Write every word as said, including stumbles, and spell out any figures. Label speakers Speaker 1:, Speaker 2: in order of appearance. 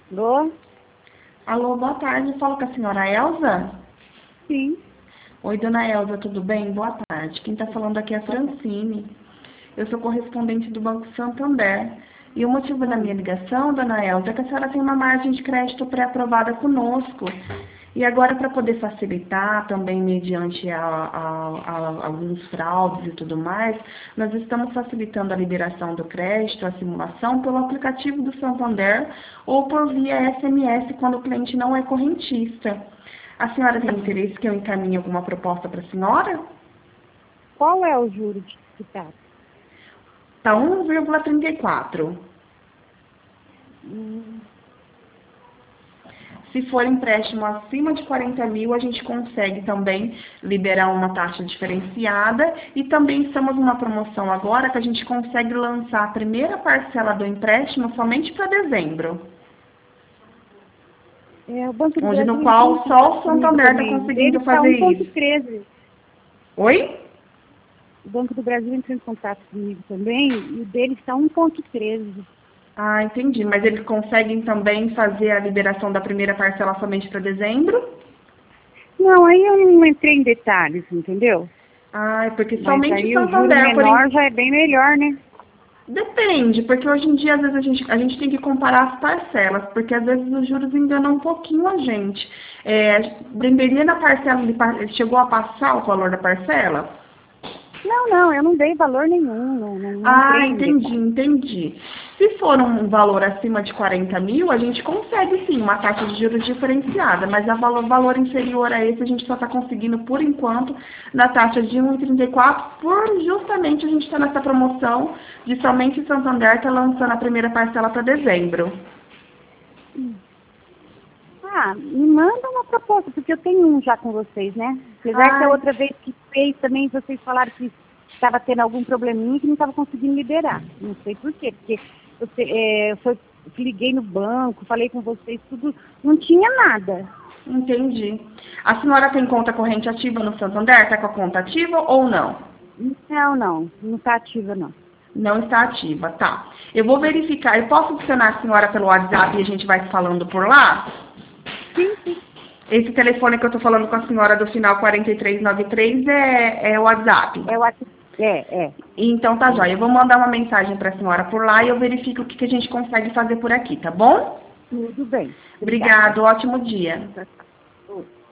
Speaker 1: Alô?
Speaker 2: Alô, boa tarde. Falo com a senhora Elza?
Speaker 1: Sim.
Speaker 2: Oi, dona Elza, tudo bem? Boa tarde. Quem está falando aqui é a Francine. Eu sou correspondente do Banco Santander. E o motivo da minha ligação, dona Elza, é que a senhora tem uma margem de crédito pré-aprovada conosco. E agora, para poder facilitar, também mediante a, a, a, alguns fraudes e tudo mais, nós estamos facilitando a liberação do crédito, a simulação, pelo aplicativo do Santander ou por via S M S, quando o cliente não é correntista. A senhora tem interesse que eu encaminhe alguma proposta para a senhora?
Speaker 1: Qual é o juro de que tá?
Speaker 2: Está um vírgula trinta e quatro.
Speaker 1: Hum,
Speaker 2: Se for empréstimo acima de quarenta mil, a gente consegue também liberar uma taxa diferenciada. E também estamos numa promoção agora que a gente consegue lançar a primeira parcela do empréstimo somente para dezembro.
Speaker 1: é, o Banco do
Speaker 2: Onde
Speaker 1: Brasil
Speaker 2: no
Speaker 1: entrou em
Speaker 2: qual só
Speaker 1: contato
Speaker 2: o
Speaker 1: comigo
Speaker 2: Santander está
Speaker 1: também. O dele
Speaker 2: conseguindo
Speaker 1: está
Speaker 2: fazer
Speaker 1: um ponto
Speaker 2: isso.
Speaker 1: treze.
Speaker 2: Oi?
Speaker 1: O Banco do Brasil entrou em contato comigo também e o dele está um ponto treze.
Speaker 2: Ah, entendi. Mas eles conseguem também fazer a liberação da primeira parcela somente para dezembro?
Speaker 1: Não, aí eu não entrei em detalhes, entendeu?
Speaker 2: Ah, é porque
Speaker 1: Mas
Speaker 2: somente o
Speaker 1: aí o juro
Speaker 2: Santander, por
Speaker 1: menor já é bem melhor, né?
Speaker 2: Depende, porque hoje em dia, às vezes, a gente, a gente tem que comparar as parcelas, porque às vezes os juros enganam um pouquinho a gente. É, deveria na parcela, ele pa- ele chegou a passar o valor da parcela?
Speaker 1: Não, não, eu não dei valor nenhum, não, não, não
Speaker 2: Ah,
Speaker 1: entrei em
Speaker 2: entendi,
Speaker 1: detalhes.
Speaker 2: entendi. Se for um valor acima de quarenta mil, a gente consegue sim uma taxa de juros diferenciada, mas a valor, valor inferior a esse a gente só está conseguindo, por enquanto, na taxa de um vírgula trinta e quatro, por justamente a gente estar nessa promoção de somente o Santander está lançando a primeira parcela para dezembro.
Speaker 1: Ah, me manda uma proposta, porque eu tenho um já com vocês, né? Apesar que a
Speaker 2: Ai,
Speaker 1: outra vez que fez também vocês falaram que estava tendo algum probleminha que não estava conseguindo liberar. Não sei por quê, porque você, é, foi, liguei no banco, falei com vocês, tudo, não tinha nada.
Speaker 2: entendi. A senhora tem conta corrente ativa no Santander? Está com a conta ativa ou não?
Speaker 1: Não, não, não está ativa não.
Speaker 2: Não está ativa, tá. Eu vou verificar. Eu posso adicionar a senhora pelo WhatsApp e a gente vai falando por lá?
Speaker 1: Sim, sim.
Speaker 2: Esse telefone que eu tô falando com a senhora do final quatro três nove três é, é o WhatsApp.
Speaker 1: É o WhatsApp. É, é.
Speaker 2: Então tá jóia. Eu vou mandar uma mensagem para a senhora por lá e eu verifico o que, que a gente consegue fazer por aqui, tá bom?
Speaker 1: Tudo bem. Obrigada.
Speaker 2: Obrigado, ótimo dia.
Speaker 1: Oi.